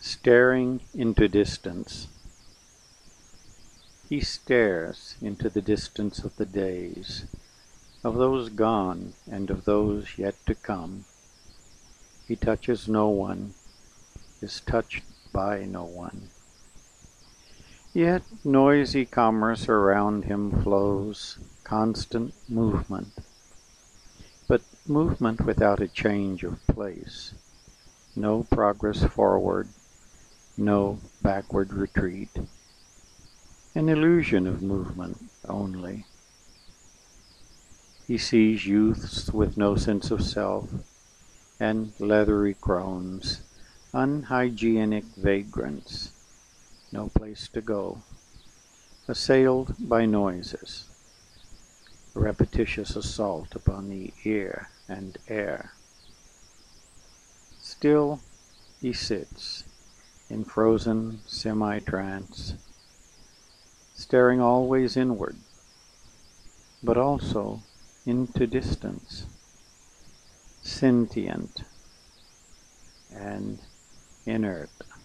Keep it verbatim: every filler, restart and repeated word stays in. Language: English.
Staring into distance. He stares into the distance of the days, of those gone and of those yet to come. He touches no one, is touched by no one. Yet noisy commerce around him flows, constant movement, but movement without a change of place, no progress forward, no backward retreat, an illusion of movement only. He sees youths with no sense of self, and leathery crones, unhygienic vagrants, no place to go, assailed by noises, a repetitious assault upon the ear and air. Still he sits, in frozen semi-trance, staring always inward, but also into distance, sentient and inert.